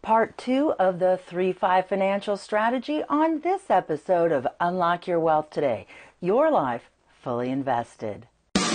part 2 of the 3-5 financial strategy on this episode of Unlock Your Wealth Today. Your life fully invested.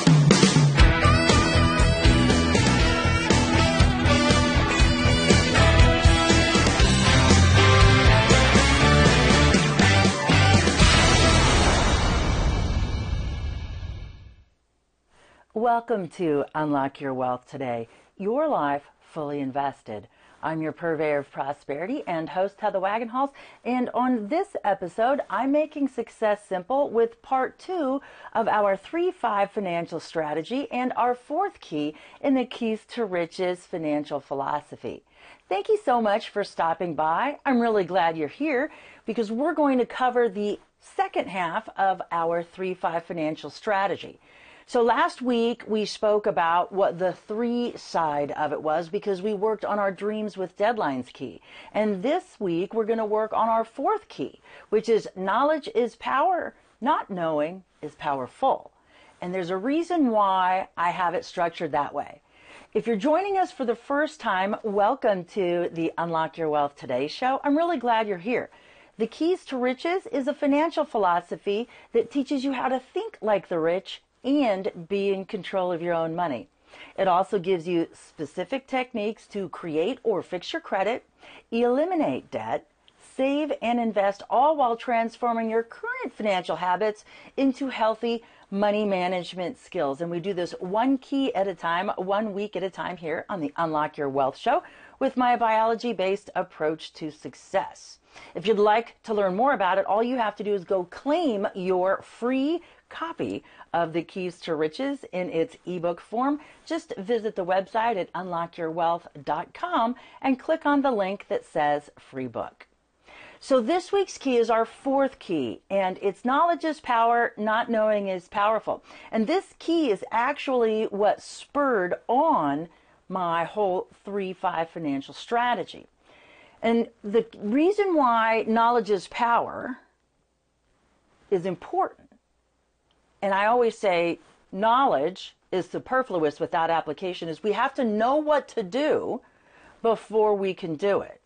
Welcome to Unlock Your Wealth Today. Your life fully invested. I'm your purveyor of prosperity and host Heather Wagenhals, and on this episode, I'm making success simple with part 2 of our 3-5 financial strategy and our fourth key in the Keys to Riches financial philosophy. Thank you so much for stopping by. I'm really glad you're here because we're going to cover the second half of our 3-5 financial strategy. So last week we spoke about what the 3 side of it was because we worked on our dreams with deadlines key. And this week we're going to work on our fourth key, which is knowledge is power, not knowing is powerful. And there's a reason why I have it structured that way. If you're joining us for the first time, welcome to the Unlock Your Wealth Today show. I'm really glad you're here. The Keys to Riches is a financial philosophy that teaches you how to think like the rich and be in control of your own money. It also gives you specific techniques to create or fix your credit, eliminate debt, save and invest, all while transforming your current financial habits into healthy money management skills. And we do this one key at a time, 1 week at a time here on the Unlock Your Wealth show with my biology-based approach to success. If you'd like to learn more about it, all you have to do is go claim your free copy of the Keys to Riches in its ebook form. Just visit the website at unlockyourwealth.com and click on the link that says free book. So this week's key is our fourth key, and it's knowledge is power, not knowing is powerful. And this key is actually what spurred on my whole 3-5 financial strategy. And the reason why knowledge is power is important. And I always say knowledge is superfluous without application, is we have to know what to do before we can do it.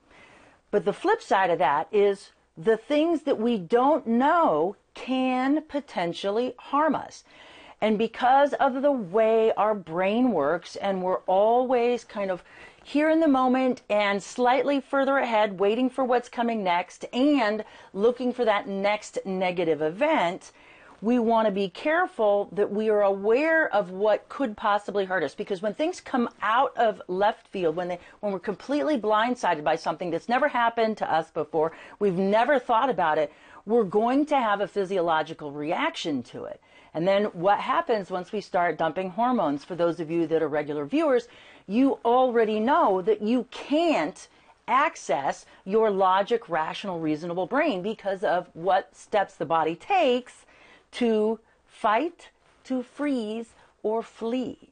But the flip side of that is the things that we don't know can potentially harm us. And because of the way our brain works, and we're always kind of here in the moment and slightly further ahead, waiting for what's coming next and looking for that next negative event, we want to be careful that we are aware of what could possibly hurt us. Because when things come out of left field, when we're completely blindsided by something that's never happened to us before, we've never thought about it, we're going to have a physiological reaction to it. And then what happens once we start dumping hormones? For those of you that are regular viewers, you already know that you can't access your logic, rational, reasonable brain because of what steps the body takes to fight, to freeze, or flee.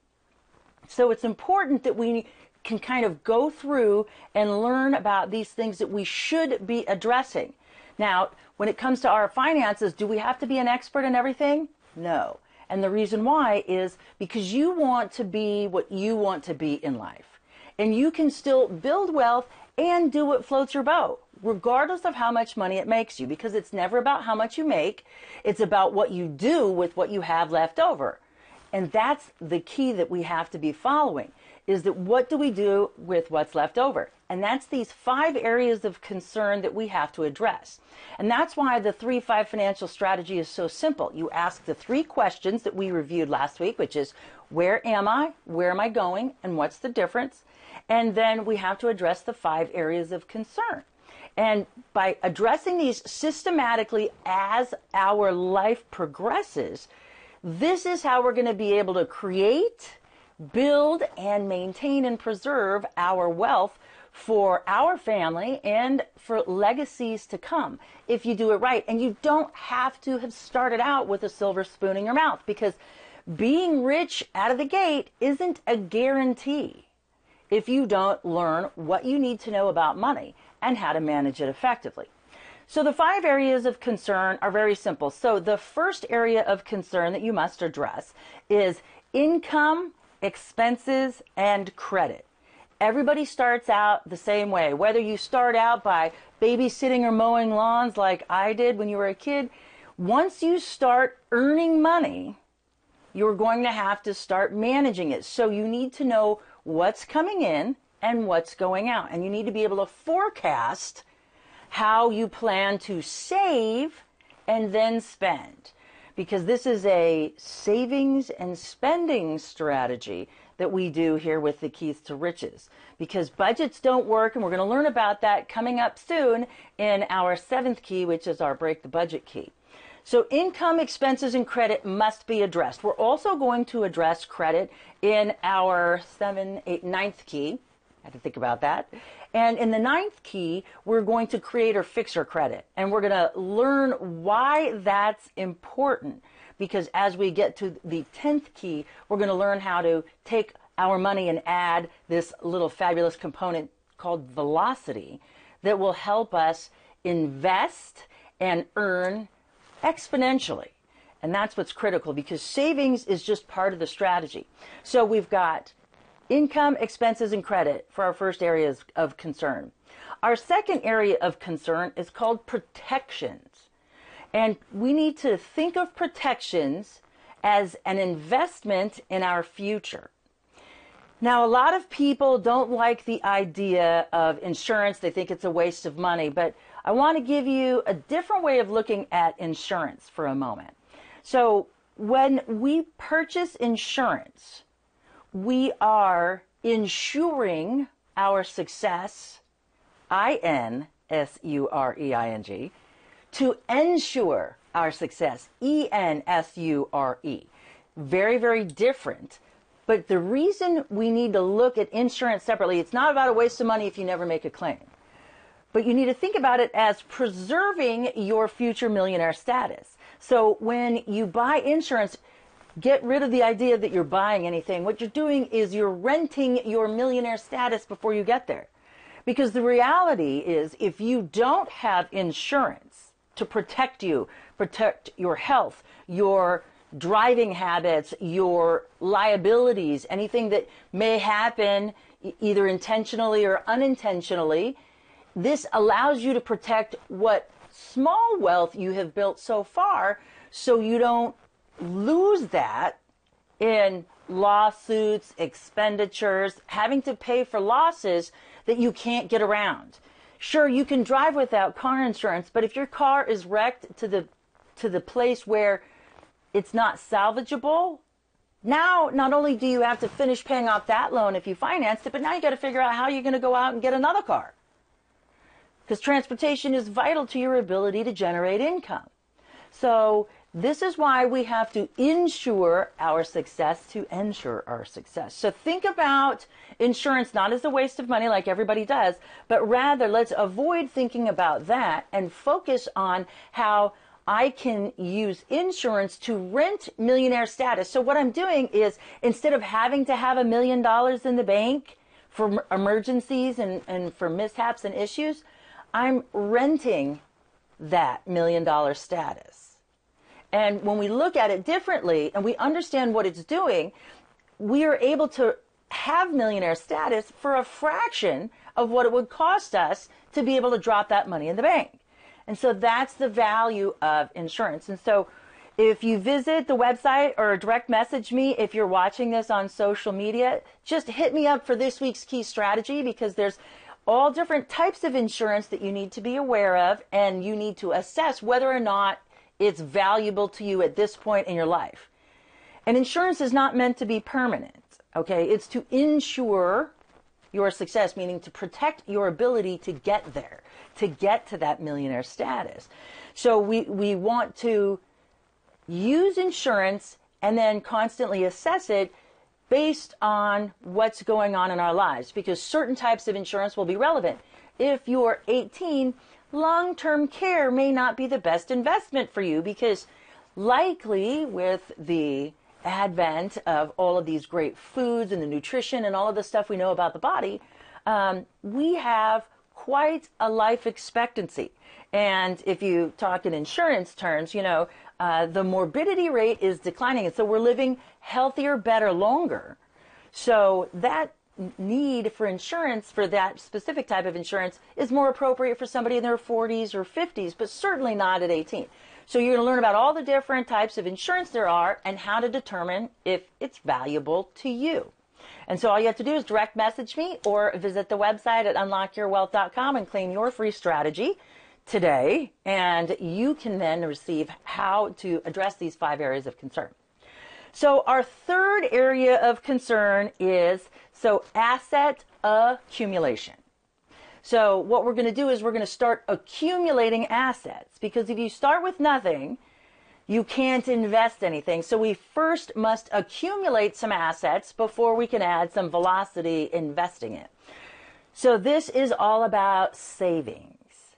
So it's important that we can kind of go through and learn about these things that we should be addressing. Now, when it comes to our finances, do we have to be an expert in everything? No. And the reason why is because you want to be what you want to be in life. And you can still build wealth and do what floats your boat, regardless of how much money it makes you, because it's never about how much you make. It's about what you do with what you have left over. And that's the key that we have to be following, is that what do we do with what's left over? And that's these 5 areas of concern that we have to address. And that's why the 3-5 financial strategy is so simple. You ask the 3 questions that we reviewed last week, which is, where am I, where am I going, and what's the difference? And then we have to address the 5 areas of concern. And by addressing these systematically as our life progresses, this is how we're going to be able to create, build, and maintain and preserve our wealth for our family and for legacies to come if you do it right. And you don't have to have started out with a silver spoon in your mouth, because being rich out of the gate isn't a guarantee if you don't learn what you need to know about money and how to manage it effectively. So the 5 areas of concern are very simple. So the first area of concern that you must address is income, expenses, and credit. Everybody starts out the same way. Whether you start out by babysitting or mowing lawns like I did when you were a kid, once you start earning money, you're going to have to start managing it. So you need to know what's coming in and what's going out. And you need to be able to forecast how you plan to save and then spend. Because this is a savings and spending strategy that we do here with the Keys to Riches. Because budgets don't work, and we're going to learn about that coming up soon in our 7th key, which is our Break the Budget key. So income, expenses, and credit must be addressed. We're also going to address credit in our 9th key. I had to think about that. And in the 9th key, we're going to create or fix our credit. And we're going to learn why that's important. Because as we get to the 10th key, we're going to learn how to take our money and add this little fabulous component called velocity that will help us invest and earn exponentially. And that's what's critical, because savings is just part of the strategy. So we've got income, expenses, and credit for our first areas of concern. Our second area of concern is called protections. And we need to think of protections as an investment in our future. Now, a lot of people don't like the idea of insurance. They think it's a waste of money, but I want to give you a different way of looking at insurance for a moment. So when we purchase insurance, we are insuring our success, INSUREING, to ensure our success, ENSURE. Very, very different. But the reason we need to look at insurance separately, it's not about a waste of money if you never make a claim. But you need to think about it as preserving your future millionaire status. So when you buy insurance, get rid of the idea that you're buying anything. What you're doing is you're renting your millionaire status before you get there. Because the reality is, if you don't have insurance to protect you, protect your health, your driving habits, your liabilities, anything that may happen either intentionally or unintentionally, this allows you to protect what small wealth you have built so far, so you don't lose that in lawsuits, expenditures, having to pay for losses that you can't get around. Sure, you can drive without car insurance, but if your car is wrecked to the place where it's not salvageable, now not only do you have to finish paying off that loan if you financed it, but now you got to figure out how you're going to go out and get another car. Because transportation is vital to your ability to generate income. So this is why we have to insure our success to ensure our success. So think about insurance not as a waste of money like everybody does, but rather let's avoid thinking about that and focus on how I can use insurance to rent millionaire status. So what I'm doing is, instead of having to have $1 million in the bank for emergencies and for mishaps and issues, I'm renting that $1 million status. And when we look at it differently and we understand what it's doing, we are able to have millionaire status for a fraction of what it would cost us to be able to drop that money in the bank. And so that's the value of insurance. And so if you visit the website or direct message me, if you're watching this on social media, just hit me up for this week's key strategy, because there's all different types of insurance that you need to be aware of, and you need to assess whether or not it's valuable to you at this point in your life. And insurance is not meant to be permanent, okay? It's to ensure your success, meaning to protect your ability to get there, to get to that millionaire status. So we want to use insurance and then constantly assess it based on what's going on in our lives, because certain types of insurance will be relevant. If you're 18, long-term care may not be the best investment for you, because likely with the advent of all of these great foods and the nutrition and all of the stuff we know about the body, we have quite a life expectancy. And if you talk in insurance terms, the morbidity rate is declining. And so we're living healthier, better, longer. So that need for insurance for that specific type of insurance is more appropriate for somebody in their 40s or 50s, but certainly not at 18. So you're going to learn about all the different types of insurance there are and how to determine if it's valuable to you. And so all you have to do is direct message me or visit the website at unlockyourwealth.com and claim your free strategy today. And you can then receive how to address these 5 areas of concern. So our third area of concern is asset accumulation. So what we're going to do is we're going to start accumulating assets, because if you start with nothing, you can't invest anything. So we first must accumulate some assets before we can add some velocity investing it. So this is all about savings.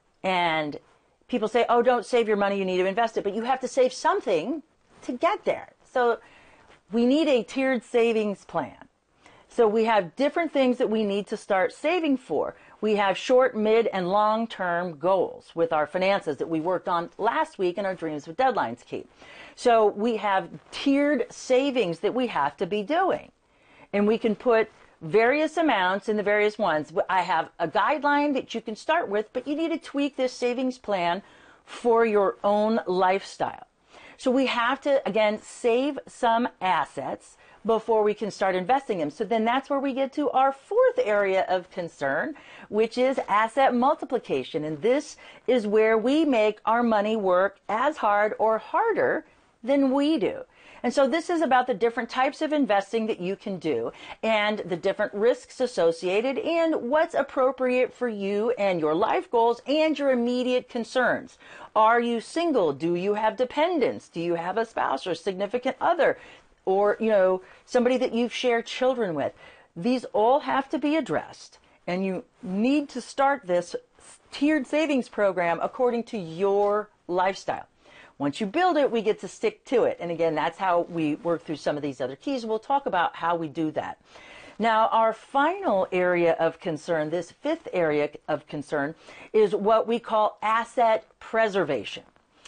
And people say, oh, don't save your money, you need to invest it. But you have to save something to get there. So we need a tiered savings plan. So we have different things that we need to start saving for. We have short, mid, and long-term goals with our finances that we worked on last week in our Dreams with Deadlines Keep. So we have tiered savings that we have to be doing. And we can put various amounts in the various ones. I have a guideline that you can start with, but you need to tweak this savings plan for your own lifestyle. So we have to, again, save some assets before we can start investing them. So then that's where we get to our fourth area of concern, which is asset multiplication. And this is where we make our money work as hard or harder than we do. And so this is about the different types of investing that you can do and the different risks associated and what's appropriate for you and your life goals and your immediate concerns. Are you single? Do you have dependents? Do you have a spouse or significant other? Or, somebody that you've shared children with. These all have to be addressed. And you need to start this tiered savings program according to your lifestyle. Once you build it, we get to stick to it. And again, that's how we work through some of these other keys. We'll talk about how we do that. Now, our final area of concern, this fifth area of concern, is what we call asset preservation.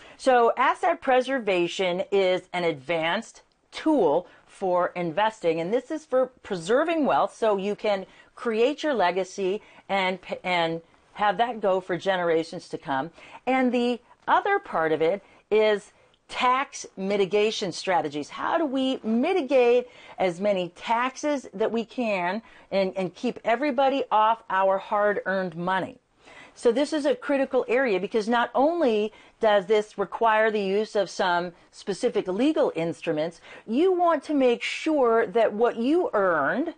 So asset preservation is an advanced tool for investing, and this is for preserving wealth so you can create your legacy and have that go for generations to come. And the other part of it is tax mitigation strategies. How do we mitigate as many taxes that we can and keep everybody off our hard-earned money? So this is a critical area because not only does this require the use of some specific legal instruments, you want to make sure that what you earned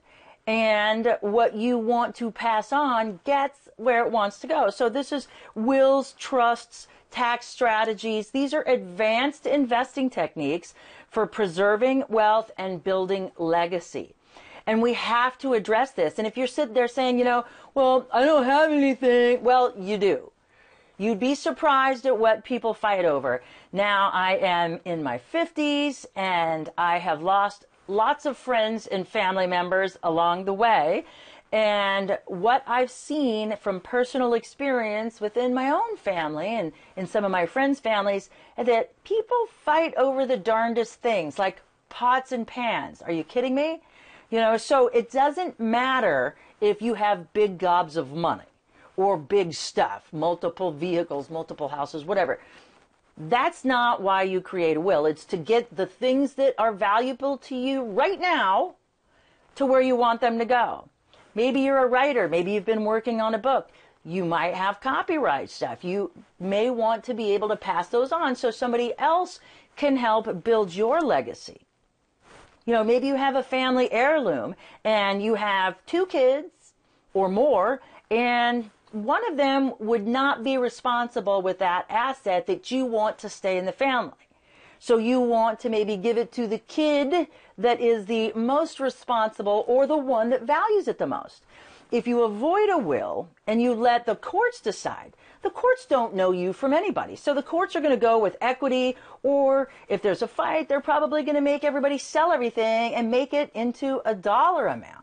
and what you want to pass on gets where it wants to go. So this is wills, trusts, tax strategies. These are advanced investing techniques for preserving wealth and building legacy. And we have to address this. And if you're sitting there saying, well, I don't have anything. Well, you do. You'd be surprised at what people fight over. Now, I am in my 50s and I have lost lots of friends and family members along the way. And what I've seen from personal experience within my own family and in some of my friends' families, is that people fight over the darndest things like pots and pans. Are you kidding me? So it doesn't matter if you have big gobs of money or big stuff, multiple vehicles, multiple houses, whatever. That's not why you create a will. It's to get the things that are valuable to you right now to where you want them to go. Maybe you're a writer. Maybe you've been working on a book. You might have copyright stuff. You may want to be able to pass those on so somebody else can help build your legacy. Maybe you have a family heirloom and you have 2 kids or more, and one of them would not be responsible with that asset that you want to stay in the family. So you want to maybe give it to the kid that is the most responsible or the one that values it the most. If you avoid a will and you let the courts decide, the courts don't know you from anybody. So the courts are going to go with equity, or if there's a fight, they're probably going to make everybody sell everything and make it into a dollar amount.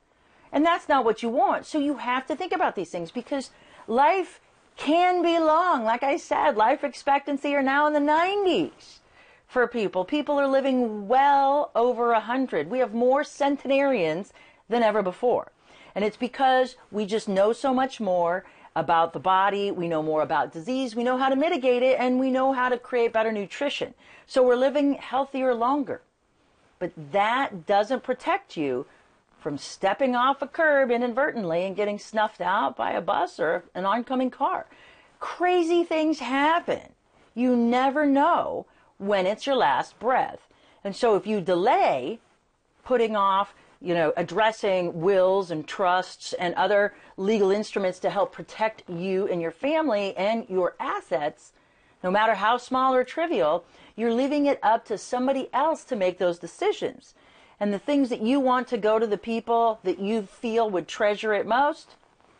And that's not what you want. So you have to think about these things because life can be long. Like I said, life expectancy are now in the 90s for people. People are living well over 100. We have more centenarians than ever before. And it's because we just know so much more about the body, we know more about disease, we know how to mitigate it, and we know how to create better nutrition. So we're living healthier longer. But that doesn't protect you from stepping off a curb inadvertently and getting snuffed out by a bus or an oncoming car. Crazy things happen. You never know when it's your last breath. And so if you delay putting off, addressing wills and trusts and other legal instruments to help protect you and your family and your assets, no matter how small or trivial, you're leaving it up to somebody else to make those decisions. And the things that you want to go to the people that you feel would treasure it most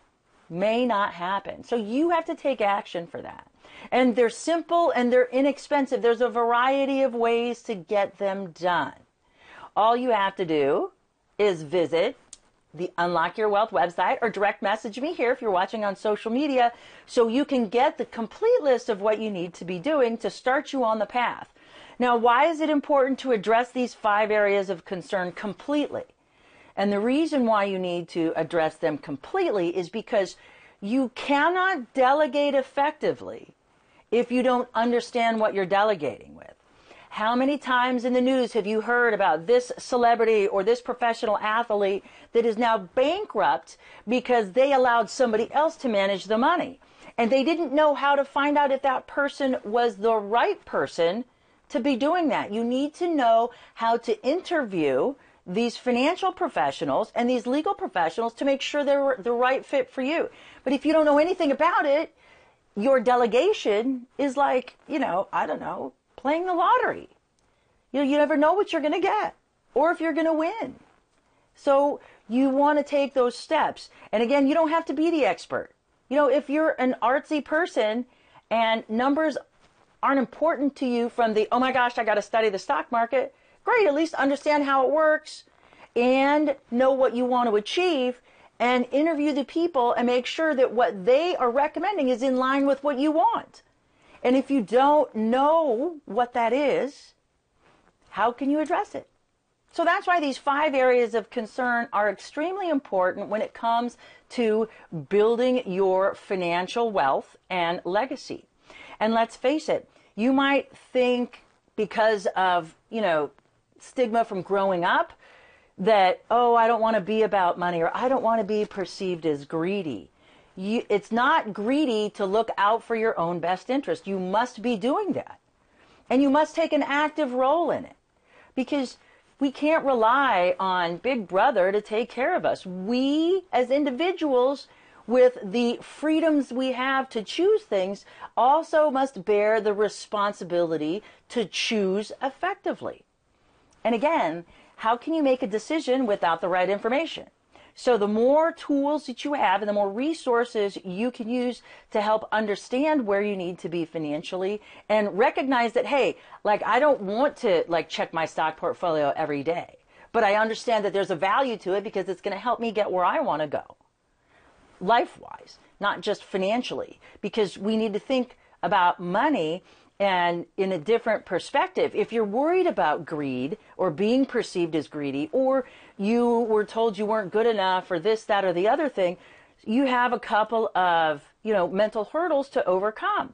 may not happen. So you have to take action for that. And they're simple and they're inexpensive. There's a variety of ways to get them done. All you have to do is visit the Unlock Your Wealth website or direct message me here if you're watching on social media so you can get the complete list of what you need to be doing to start you on the path. Now, why is it important to address these 5 areas of concern completely? And the reason why you need to address them completely is because you cannot delegate effectively if you don't understand what you're delegating with. How many times in the news have you heard about this celebrity or this professional athlete that is now bankrupt because they allowed somebody else to manage the money? And they didn't know how to find out if that person was the right person to be doing that. You need to know how to interview these financial professionals and these legal professionals to make sure they're the right fit for you. But if you don't know anything about it, your delegation is like, playing the lottery. You never know what you're going to get or if you're going to win. So you want to take those steps. And again, you don't have to be the expert. If you're an artsy person and numbers aren't important to you from the, oh my gosh, I got to study the stock market. Great, at least understand how it works and know what you want to achieve and interview the people and make sure that what they are recommending is in line with what you want. And if you don't know what that is, how can you address it? So that's why these 5 areas of concern are extremely important when it comes to building your financial wealth and legacy. And let's face it, you might think because of, stigma from growing up that, oh, I don't want to be about money or I don't want to be perceived as greedy. It's not greedy to look out for your own best interest. You must be doing that. And you must take an active role in it because we can't rely on Big Brother to take care of us. We, as individuals, with the freedoms we have to choose things, also must bear the responsibility to choose effectively. And again, how can you make a decision without the right information? So the more tools that you have and the more resources you can use to help understand where you need to be financially and recognize that, hey, I don't want to check my stock portfolio every day, but I understand that there's a value to it because it's going to help me get where I want to go life-wise, not just financially, because we need to think about money and in a different perspective. If you're worried about greed or being perceived as greedy, or you were told you weren't good enough or this, that, or the other thing, you have a couple of, mental hurdles to overcome.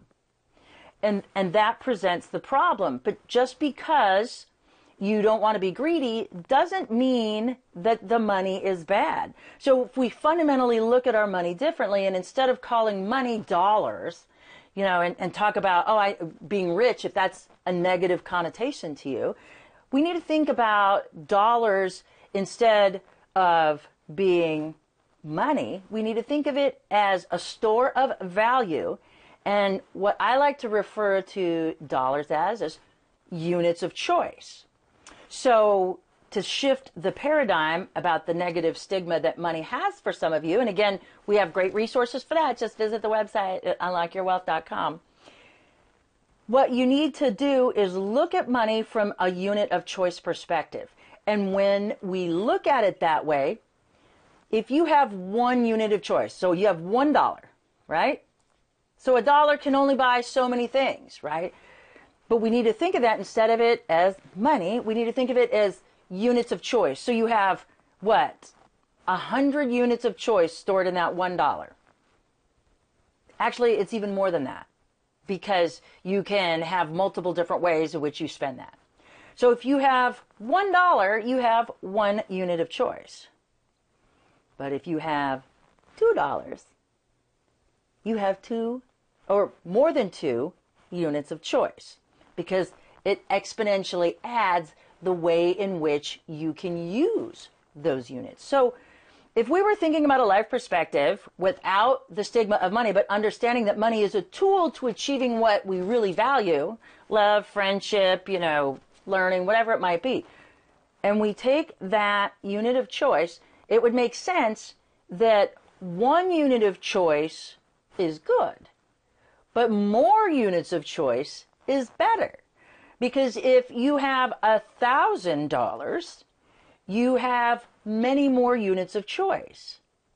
And that presents the problem. But just because you don't want to be greedy doesn't mean that the money is bad. So if we fundamentally look at our money differently, and instead of calling money dollars, and talk about, being rich, if that's a negative connotation to you, we need to think about dollars instead of being money. We need to think of it as a store of value. And what I like to refer to dollars as is units of choice. So to shift the paradigm about the negative stigma that money has for some of you, and again, we have great resources for that. Just visit the website at unlockyourwealth.com. What you need to do is look at money from a unit of choice perspective. And when we look at it that way, if you have one unit of choice, so you have $1, right? So a dollar can only buy so many things, right? But we need to think of that instead of it as money. We need to think of it as units of choice. So you have what? 100 units of choice stored in that $1. Actually, it's even more than that, because you can have multiple different ways in which you spend that. So if you have $1, you have 1 unit of choice. But if you have $2, you have 2 or more than 2 units of choice, because it exponentially adds the way in which you can use those units. So if we were thinking about a life perspective without the stigma of money, but understanding that money is a tool to achieving what we really value, love, friendship, learning, whatever it might be, and we take that unit of choice, it would make sense that 1 unit of choice is good, but more units of choice is better. Because if you have $1,000, you have many more units of choice.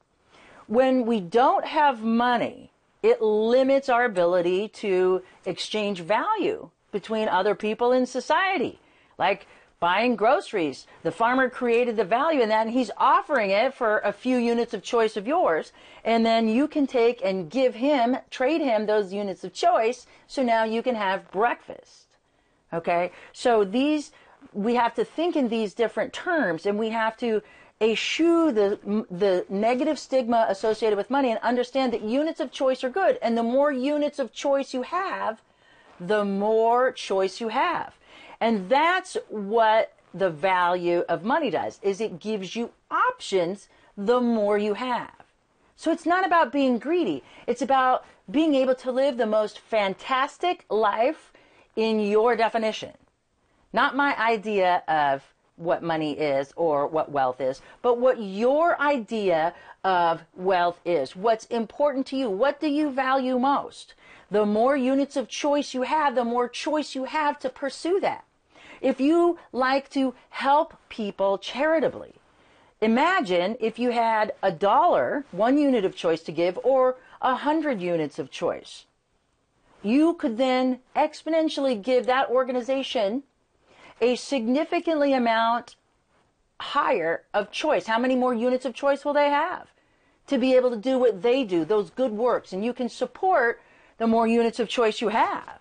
When we don't have money, it limits our ability to exchange value between other people in society. Like buying groceries. The farmer created the value in that, and he's offering it for a few units of choice of yours. And then you can take and trade him those units of choice, so now you can have breakfast. Okay? So we have to think in these different terms, and we have to eschew the negative stigma associated with money and understand that units of choice are good. And the more units of choice you have, the more choice you have. And that's what the value of money does, is it gives you options the more you have. So it's not about being greedy. It's about being able to live the most fantastic life in your definition. Not my idea of what money is or what wealth is, but what your idea of wealth is. What's important to you? What do you value most? The more units of choice you have, the more choice you have to pursue that. If you like to help people charitably, imagine if you had $1, 1 unit of choice to give, or 100 units of choice. You could then exponentially give that organization a significantly amount higher of choice. How many more units of choice will they have to be able to do what they do, those good works? And you can support the more units of choice you have.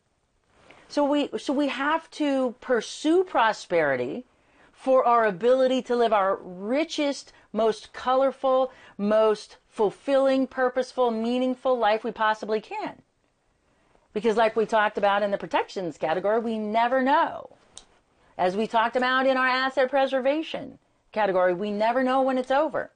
So we have to pursue prosperity for our ability to live our richest, most colorful, most fulfilling, purposeful, meaningful life we possibly can. Because like we talked about in the protections category, we never know. As we talked about in our asset preservation category, we never know when it's over.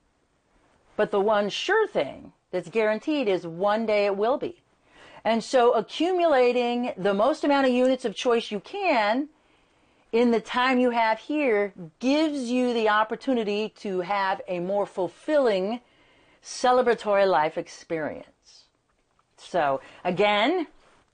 But the one sure thing that's guaranteed is one day it will be. And so accumulating the most amount of units of choice you can in the time you have here gives you the opportunity to have a more fulfilling, celebratory life experience. So again,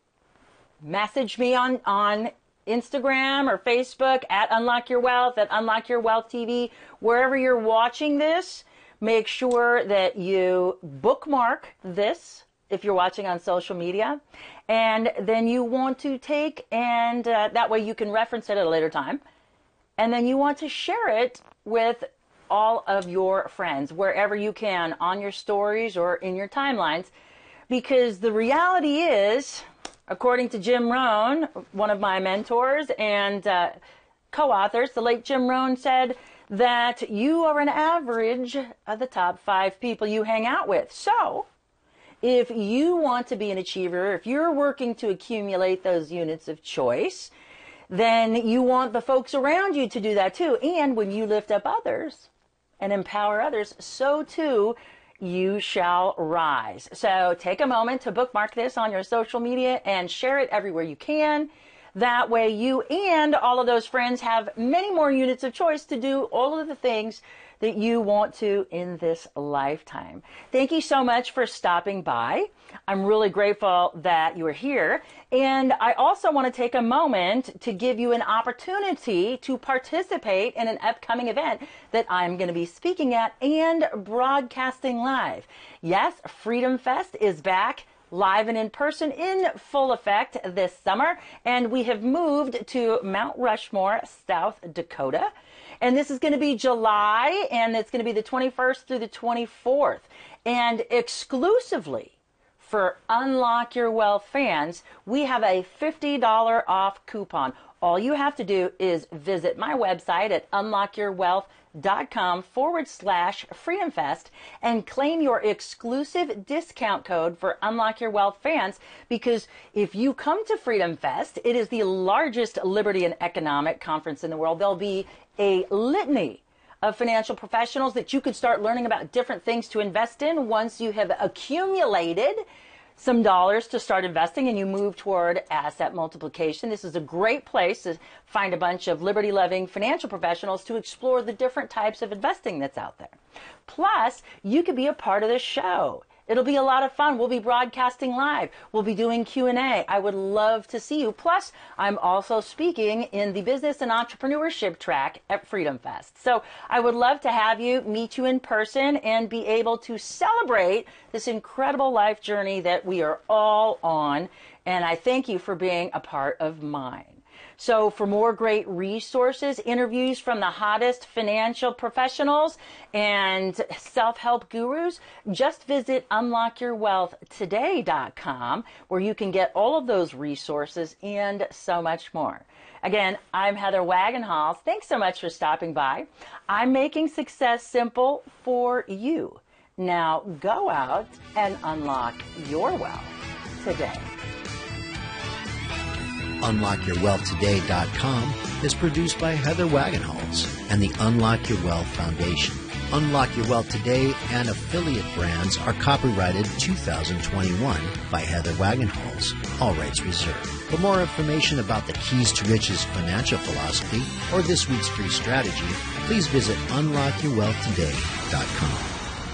message me on Instagram or Facebook at Unlock Your Wealth, at Unlock Your Wealth TV. Wherever you're watching this, make sure that you bookmark this if you're watching on social media. And then you want to take, and that way you can reference it at a later time. And then you want to share it with all of your friends, wherever you can, on your stories or in your timelines. Because the reality is, according to Jim Rohn, one of my mentors and co-authors, the late Jim Rohn said that you are an average of the top 5 people you hang out with. So if you want to be an achiever, if you're working to accumulate those units of choice, then you want the folks around you to do that too. And when you lift up others and empower others, so too you shall rise. So take a moment to bookmark this on your social media and share it everywhere you can. That way you and all of those friends have many more units of choice to do all of the things that you want to in this lifetime. Thank you so much for stopping by. I'm really grateful that you are here. And I also want to take a moment to give you an opportunity to participate in an upcoming event that I'm going to be speaking at and broadcasting live. Yes, Freedom Fest is back, live and in person, in full effect this summer. And we have moved to Mount Rushmore, South Dakota. And this is going to be July, and it's going to be the 21st through the 24th. And exclusively for Unlock Your Wealth fans, we have a $50 off coupon. All you have to do is visit my website at unlockyourwealth.com/FreedomFest and claim your exclusive discount code for Unlock Your Wealth fans, because if you come to Freedom Fest, it is the largest liberty and economic conference in the world. There'll be a litany of financial professionals that you could start learning about different things to invest in once you have accumulated some dollars to start investing and you move toward asset multiplication. This is a great place to find a bunch of liberty-loving financial professionals to explore the different types of investing that's out there. Plus, you could be a part of the show. It'll be a lot of fun. We'll be broadcasting live. We'll be doing Q&A. I would love to see you. Plus, I'm also speaking in the business and entrepreneurship track at Freedom Fest. So I would love to have you, meet you in person, and be able to celebrate this incredible life journey that we are all on. And I thank you for being a part of mine. So for more great resources, interviews from the hottest financial professionals and self-help gurus, just visit unlockyourwealthtoday.com, where you can get all of those resources and so much more. Again, I'm Heather Wagenhals. Thanks so much for stopping by. I'm making success simple for you. Now go out and unlock your wealth today. UnlockYourWealthToday.com is produced by Heather Wagenhals and the Unlock Your Wealth Foundation. Unlock Your Wealth Today and affiliate brands are copyrighted 2021 by Heather Wagenhals. All rights reserved. For more information about the Keys to Riches financial philosophy or this week's free strategy, please visit UnlockYourWealthToday.com.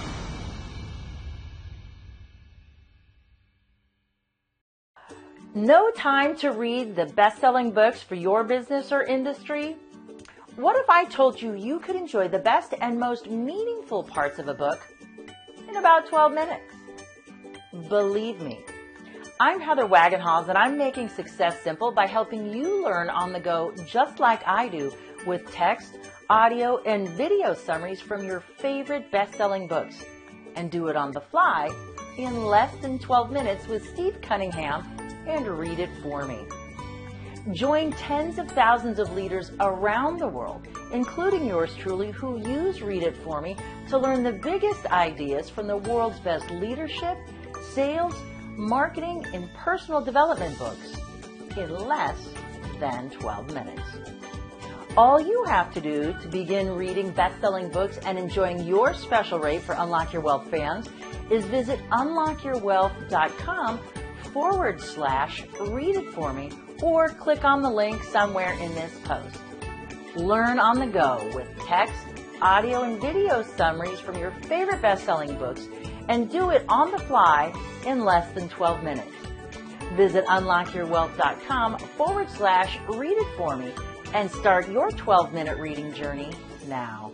No time to read the best-selling books for your business or industry? What if I told you you could enjoy the best and most meaningful parts of a book in about 12 minutes? Believe me, I'm Heather Wagenhals, and I'm making success simple by helping you learn on the go just like I do, with text, audio, and video summaries from your favorite best-selling books, and do it on the fly in less than 12 minutes with Steve Cunningham and Read It For Me. Join tens of thousands of leaders around the world, including yours truly, who use Read It For Me to learn the biggest ideas from the world's best leadership, sales, marketing, and personal development books in less than 12 minutes. All you have to do to begin reading best-selling books and enjoying your special rate for Unlock Your Wealth fans is visit unlockyourwealth.com/read it for me, or click on the link somewhere in this post. Learn on the go with text, audio, and video summaries from your favorite best-selling books, and do it on the fly in less than 12 minutes. Visit unlockyourwealth.com/read it for me and start your 12-minute reading journey now.